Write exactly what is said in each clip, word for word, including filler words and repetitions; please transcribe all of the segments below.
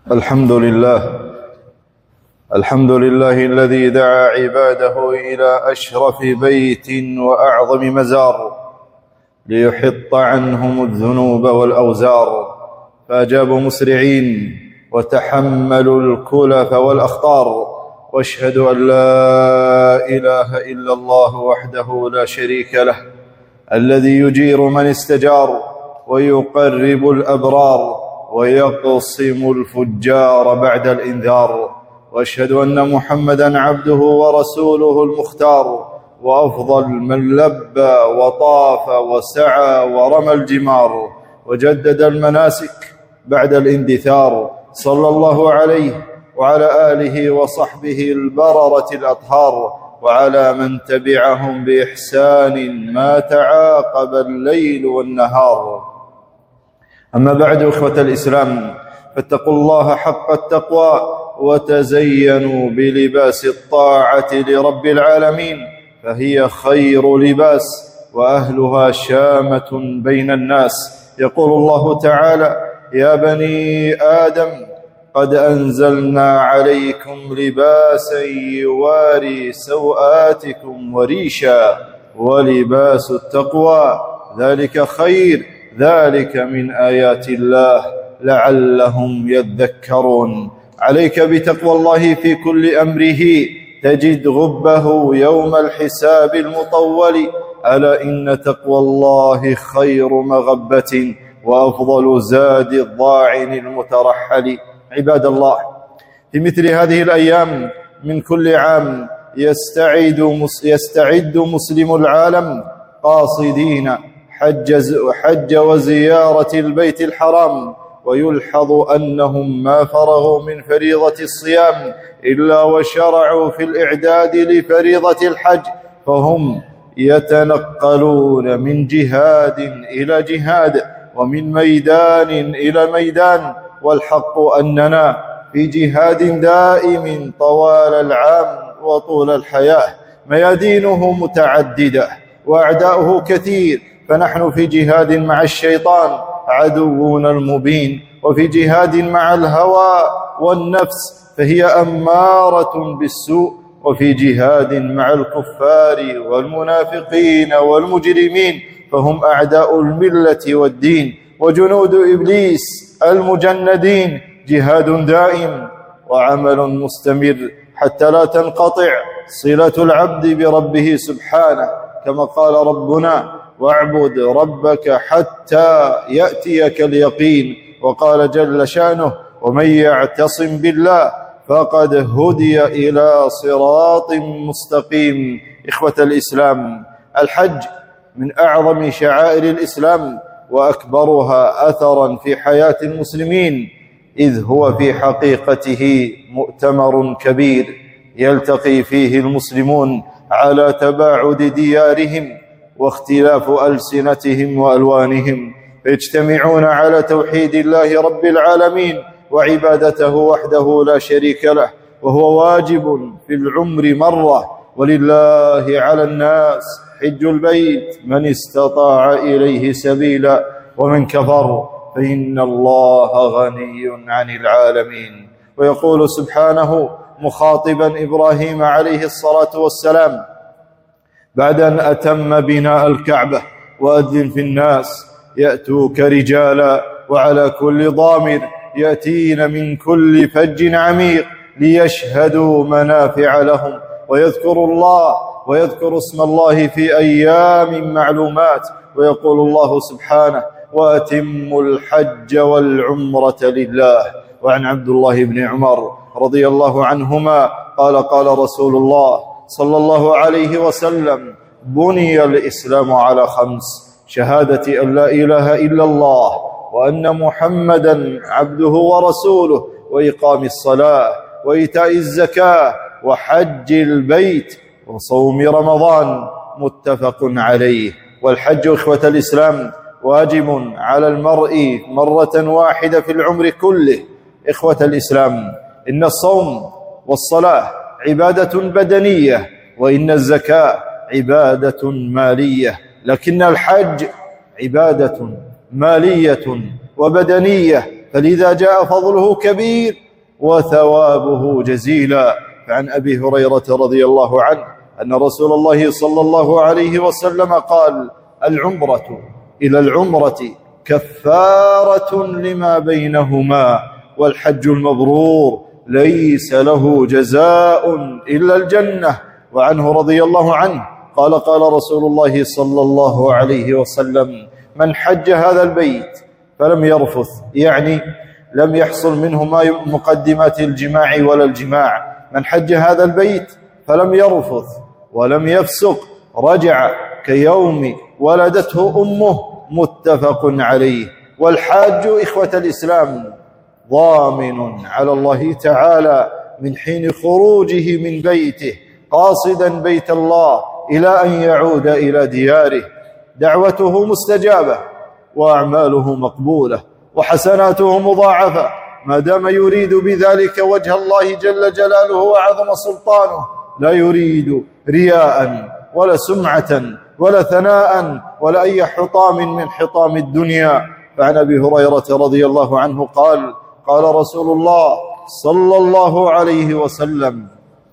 الحمد لله الحمد لله الذي دعا عباده إلى أشرف بيت وأعظم مزار ليحط عنهم الذنوب والأوزار، فأجابوا مسرعين وتحملوا الكلف والأخطار، واشهد أن لا إله إلا الله وحده لا شريك له الذي يجير من استجار ويقرب الأبرار ويقصم الفجار بعد الإنذار، وأشهد أن محمدًا عبده ورسوله المختار، وأفضل من لبى وطاف وسعى ورمى الجمار وجدد المناسك بعد الاندثار، صلى الله عليه وعلى آله وصحبه البررة الأطهار، وعلى من تبعهم بإحسان ما تعاقب الليل والنهار. أما بعد، إخوة الإسلام، فاتقوا الله حق التقوى وتزينوا بلباس الطاعة لرب العالمين، فهي خير لباس وأهلها شامة بين الناس. يقول الله تعالى: يا بني آدم قد أنزلنا عليكم لباسا يواري سوآتكم وريشا ولباس التقوى ذلك خير ذلك من آيات الله لعلهم يذكرون. عليك بتقوى الله في كل أمره تجد غبه يوم الحساب المطول. ألا إن تقوى الله خير مغبة وأفضل زاد الضاعن المترحل. عباد الله، في مثل هذه الأيام من كل عام يستعد, يستعد مسلم العالم قاصدين حج, حج وزيارة البيت الحرام، ويلحظ أنهم ما فرغوا من فريضة الصيام إلا وشرعوا في الإعداد لفريضة الحج، فهم يتنقلون من جهاد إلى جهاد ومن ميدان إلى ميدان، والحق أننا في جهاد دائم طوال العام وطول الحياة، ميادينه متعددة وأعداؤه كثير، فنحن في جهاد مع الشيطان عدونا المبين، وفي جهاد مع الهوى والنفس فهي أمارة بالسوء، وفي جهاد مع الكفار والمنافقين والمجرمين فهم أعداء الملة والدين وجنود إبليس المجندين. جهاد دائم وعمل مستمر حتى لا تنقطع صلة العبد بربه سبحانه، كما قال ربنا: واعبد ربك حتى يأتيك اليقين. وقال جل شأنه: ومن يعتصم بالله فقد هدي إلى صراط مستقيم. إخوة الإسلام، الحج من أعظم شعائر الإسلام وأكبرها أثرا في حياة المسلمين، إذ هو في حقيقته مؤتمر كبير يلتقي فيه المسلمون على تباعد ديارهم واختلاف ألسنتهم وألوانهم، فيجتمعون على توحيد الله رب العالمين وعبادته وحده لا شريك له، وهو واجب في العمر مرة، ولله على الناس حج البيت من استطاع إليه سبيلا، ومن كفر فإن الله غني عن العالمين. ويقول سبحانه مخاطبا إبراهيم عليه الصلاة والسلام بعد أن أتم بناء الكعبة: وأذن في الناس يأتوك رجالا وعلى كل ضامر يأتين من كل فج عميق ليشهدوا منافع لهم ويذكروا الله ويذكروا اسم الله في أيام معلومات. ويقول الله سبحانه: وأتموا الحج والعمرة لله. وعن عبد الله بن عمر رضي الله عنهما قال: قال رسول الله صلى الله عليه وسلم: بني الإسلام على خمس: شهادة أن لا إله إلا الله وأن محمدا عبده ورسوله، وإقام الصلاة وإيتاء الزكاة وحج البيت وصوم رمضان. متفق عليه. والحج إخوة الإسلام واجب على المرء مرة واحدة في العمر كله. إخوة الإسلام، إن الصوم والصلاة عبادة بدنية، وإن الزكاة عبادة مالية، لكن الحج عبادة مالية وبدنية، فلذا جاء فضله كبير وثوابه جزيلا. فعن أبي هريرة رضي الله عنه أن رسول الله صلى الله عليه وسلم قال: العمرة إلى العمرة كفارة لما بينهما، والحج المبرور ليس له جزاء إلا الجنة. وعنه رضي الله عنه قال: قال رسول الله صلى الله عليه وسلم: من حج هذا البيت فلم يرفث، يعني لم يحصل منه ما مقدمات الجماع ولا الجماع، من حج هذا البيت فلم يرفث ولم يفسق رجع كيوم ولدته أمه، متفق عليه. والحاج إخوة الإسلام ضامن على الله تعالى من حين خروجه من بيته قاصدا بيت الله إلى أن يعود إلى دياره، دعوته مستجابة وأعماله مقبولة وحسناته مضاعفة ما دام يريد بذلك وجه الله جل جلاله وعظم سلطانه، لا يريد رياء ولا سمعة ولا ثناء ولا أي حطام من حطام الدنيا. فعن أبي هريرة رضي الله عنه قال: قال رسول الله صلى الله عليه وسلم: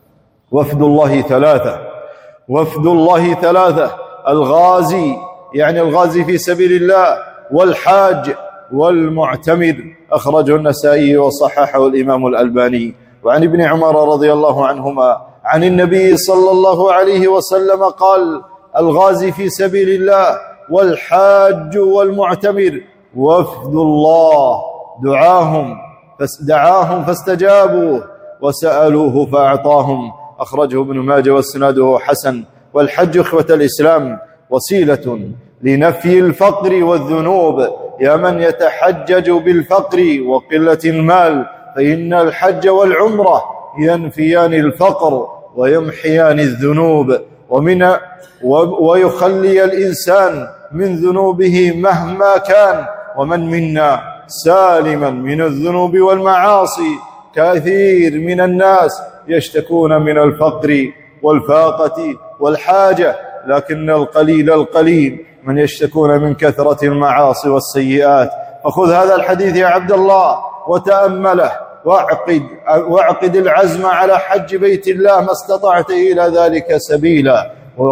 وفد الله ثلاثة، وفد الله ثلاثة، الغازي يعني الغازي في سبيل الله، والحاج، والمعتمر. أخرجه النسائي وصححه الإمام الألباني. وعن ابن عمر رضي الله عنهما عن النبي صلى الله عليه وسلم قال: الغازي في سبيل الله والحاج والمعتمر وفد الله، دعاهم دعاهم فاستجابوه وسألوه فأعطاهم. أخرجه ابن ماجه واسناده حسن. والحج إخوة الإسلام وسيلة لنفي الفقر والذنوب، يا من يتحجج بالفقر وقلة المال، فإن الحج والعمرة ينفيان الفقر ويمحيان الذنوب، ومن ويخلي الإنسان من ذنوبه مهما كان. ومن منا سالما من الذنوب والمعاصي؟ كثير من الناس يشتكون من الفقر والفاقة والحاجة، لكن القليل القليل من يشتكون من كثرة المعاصي والسيئات. فخذ هذا الحديث يا عبد الله وتأمله، واعقد, واعقد العزم على حج بيت الله ما استطعت إلى ذلك سبيلا،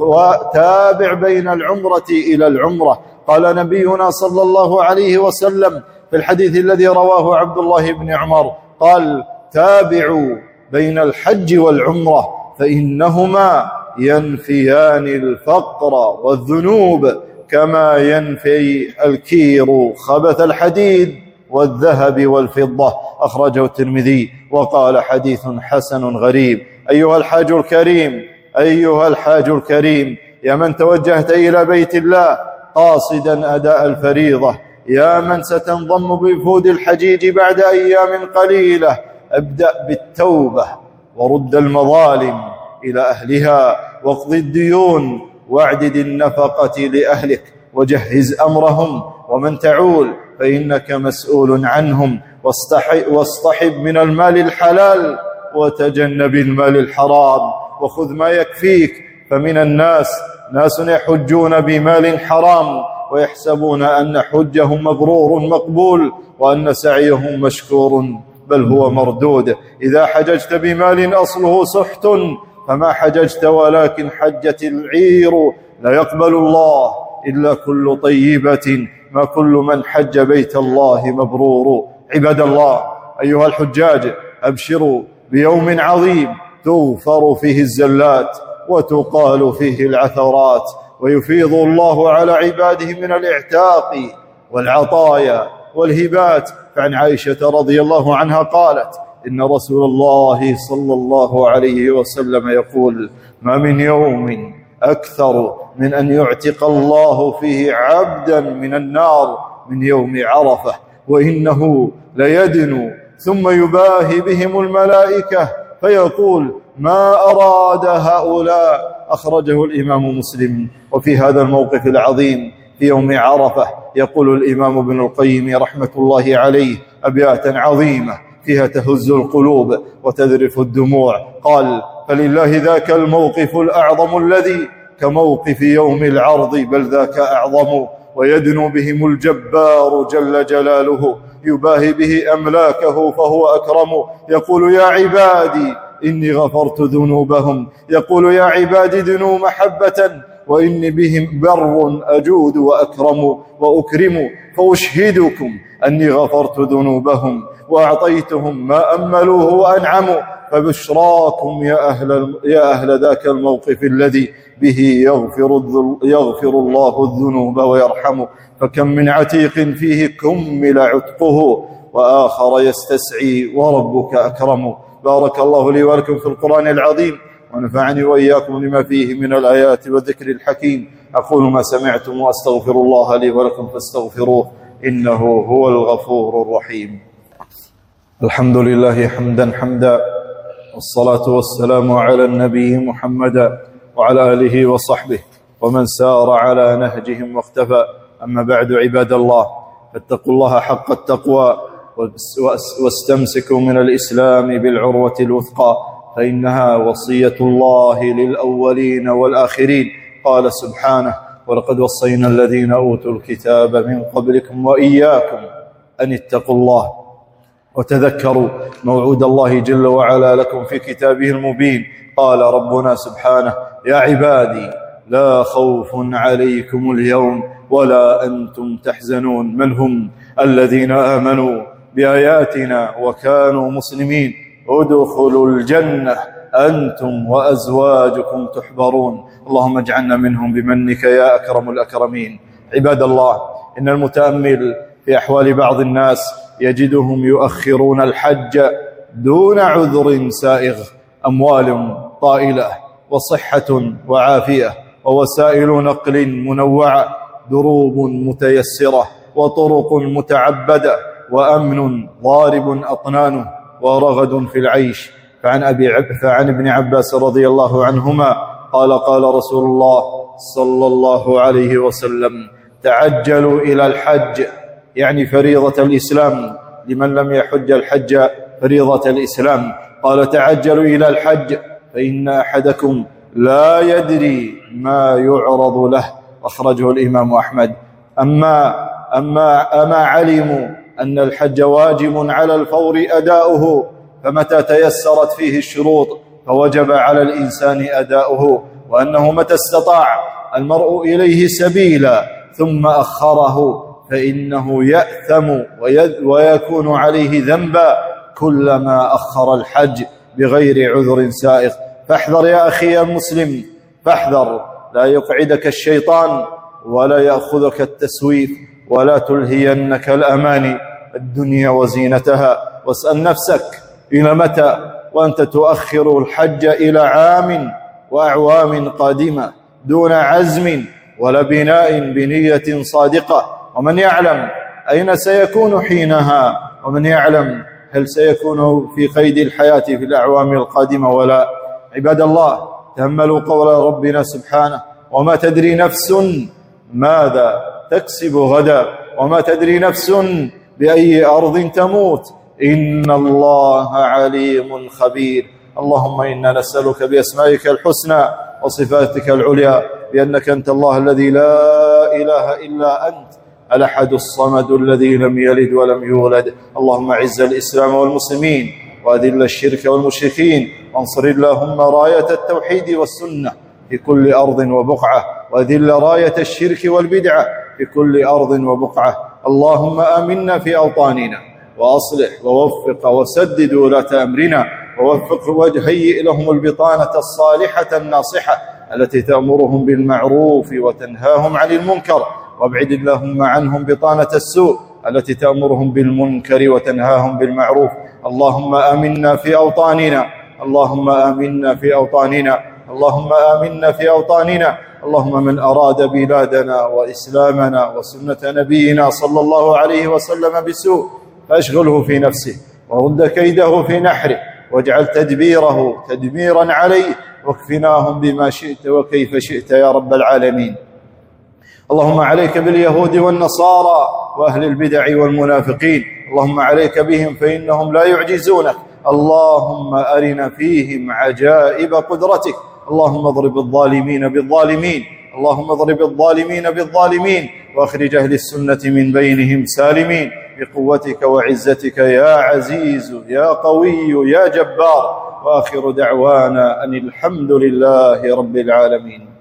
وتابع بين العمرة إلى العمرة. قال نبينا صلى الله عليه وسلم في الحديث الذي رواه عبد الله بن عمر قال: تابعوا بين الحج والعمرة فإنهما ينفيان الفقر والذنوب كما ينفي الكير خبث الحديد والذهب والفضة. أخرجه الترمذي وقال: حديث حسن غريب. أيها الحاج الكريم، أيها الحاج الكريم، يا من توجهت إلى بيت الله قاصدا أداء الفريضة، يا من ستنضم بوفود الحجيج بعد أيام قليلة، ابدأ بالتوبة ورد المظالم إلى أهلها، واقض الديون، واعدد النفقة لأهلك، وجهز أمرهم، ومن تعول فإنك مسؤول عنهم، واصطحب من المال الحلال وتجنب المال الحرام، وخذ ما يكفيك. فمن الناس ناس يحجون بمال حرام ويحسبون أن حجهم مبرور مقبول وأن سعيهم مشكور، بل هو مردود. إذا حججت بمال أصله سحت فما حججت ولكن حجت العير. لا يقبل الله إلا كل طيبة، ما كل من حج بيت الله مبرور. عباد الله، أيها الحجاج، أبشروا بيوم عظيم تغفر فيه الزلات وتقال فيه العثرات، ويفيض الله على عباده من الاعتاق والعطايا والهبات. فعن عائشة رضي الله عنها قالت: إن رسول الله صلى الله عليه وسلم يقول: ما من يوم أكثر من أن يعتق الله فيه عبدا من النار من يوم عرفة، وإنه ليدنو ثم يباهي بهم الملائكة فيقول: ما أراد هؤلاء. أخرجه الإمام مسلم. وفي هذا الموقف العظيم في يوم عرفة يقول الإمام ابن القيم رحمة الله عليه أبياتا عظيمة فيها تهز القلوب وتذرف الدموع. قال: فلله ذاك الموقف الأعظم الذي كموقف يوم العرض، بل ذاك أعظم، ويدنو بهم الجبار جل جلاله يباهي به أملاكه فهو أكرم. يقول يا عبادي إني غفرت ذنوبهم، يقول يا عبادي ذنوا محبة وإني بهم بر أجود وأكرم وأكرم. فأشهدكم أني غفرت ذنوبهم وأعطيتهم ما أملوه وأنعموا. فبشراكم يا أهل, يا أهل ذاك الموقف الذي به يغفر, يغفر الله الذنوب ويرحم. فكم من عتيق فيه كمل عتقه وآخر يستسعي وربك أكرم. بارك الله لي ولكم في القرآن العظيم، ونفعني وإياكم لما فيه من الآيات والذكر الحكيم. أقول ما سمعتم وأستغفر الله لي ولكم فاستغفروه إنه هو الغفور الرحيم. الحمد لله حمدا حمدا، والصلاة والسلام على النبي محمد وعلى آله وصحبه ومن سار على نهجهم واختفى. أما بعد، عباد الله، فاتقوا الله حق التقوى واستمسكوا من الإسلام بالعروة الوثقى، فإنها وصية الله للأولين والآخرين. قال سبحانه: ولقد وصينا الذين أوتوا الكتاب من قبلكم وإياكم أن اتقوا الله وتذكروا موعود الله جل وعلا لكم في كتابه المبين. قال ربنا سبحانه: يا عبادي لا خوف عليكم اليوم ولا أنتم تحزنون. من هم؟ الذين آمنوا بآياتنا وكانوا مسلمين. ادخلوا الجنة أنتم وأزواجكم تحبرون. اللهم اجعلنا منهم بمنك يا أكرم الأكرمين. عباد الله، إن المتأمل في أحوال بعض الناس يجدهم يؤخرون الحج دون عذر سائغ. أموال طائلة وصحة وعافية ووسائل نقل منوعة، دروب متيسرة وطرق متعبدة وأمن ضارب أطنانه ورغد في العيش. فعن, أبي عب فعن ابن عباس رضي الله عنهما قال: قال رسول الله صلى الله عليه وسلم: تعجلوا إلى الحج، يعني فريضة الإسلام، لمن لم يحج الحج فريضة الإسلام. قال: تعجلوا إلى الحج فإن أحدكم لا يدري ما يعرض له. أخرجه الإمام أحمد. أما, أما, أما علموا أن الحج واجب على الفور أداؤه، فمتى تيسرت فيه الشروط فوجب على الإنسان أداؤه، وأنه متى استطاع المرء إليه سبيلا ثم أخره فإنه يأثم ويكون عليه ذنبا كلما أخر الحج بغير عذر سائغ. فاحذر يا أخي المسلم، فاحذر، لا يقعدك الشيطان ولا يأخذك التسويف ولا تلهينك الأماني الدنيا وزينتها. واسأل نفسك: إلى متى وأنت تؤخر الحج إلى عام وأعوام قادمة دون عزم ولا بناء بنية صادقة؟ ومن يعلم أين سيكون حينها؟ ومن يعلم هل سيكون في قيد الحياة في الأعوام القادمة ولا؟ عباد الله، تأملوا قول ربنا سبحانه: وما تدري نفس ماذا تكسب غدا وما تدري نفس بأي أرض تموت إن الله عليم خبير. اللهم إنا نسألك بأسمائك الحسنى وصفاتك العليا بأنك أنت الله الذي لا إله إلا أنت، الأحد الصمد الذي لم يلد ولم يولد. اللهم أعز الإسلام والمسلمين وأذل الشرك والمشركين، وانصر اللهم راية التوحيد والسنة في كل أرض وبقعة، وأذل راية الشرك والبدعة في كل أرض وبقعة. اللهم آمنا في أوطاننا وأصلح ووفق وسدد ولاة أمرنا، ووفق وهيئ لهم البطانة الصالحة الناصحة التي تأمرهم بالمعروف وتنهاهم عن المنكر، وابعد اللهم عنهم بطانة السوء التي تأمرهم بالمنكر وتنهاهم بالمعروف. اللهم آمنا في أوطاننا، اللهم آمنا في أوطاننا، اللهم آمنا في أوطاننا. اللهم من أراد بلادنا وإسلامنا وسنة نبينا صلى الله عليه وسلم بسوء فاشغله في نفسه ورد كيده في نحره، واجعل تدبيره تدميرا عليه، واكفناهم بما شئت وكيف شئت يا رب العالمين. اللهم عليك باليهود والنصارى وأهل البدع والمنافقين، اللهم عليك بهم فإنهم لا يعجزونك. اللهم أرنا فيهم عجائب قدرتك. اللهم اضرب الظالمين بالظالمين، اللهم اضرب الظالمين بالظالمين، واخرج أهل السنة من بينهم سالمين، بقوتك وعزتك يا عزيز يا قوي يا جبار. وآخر دعوانا أن الحمد لله رب العالمين.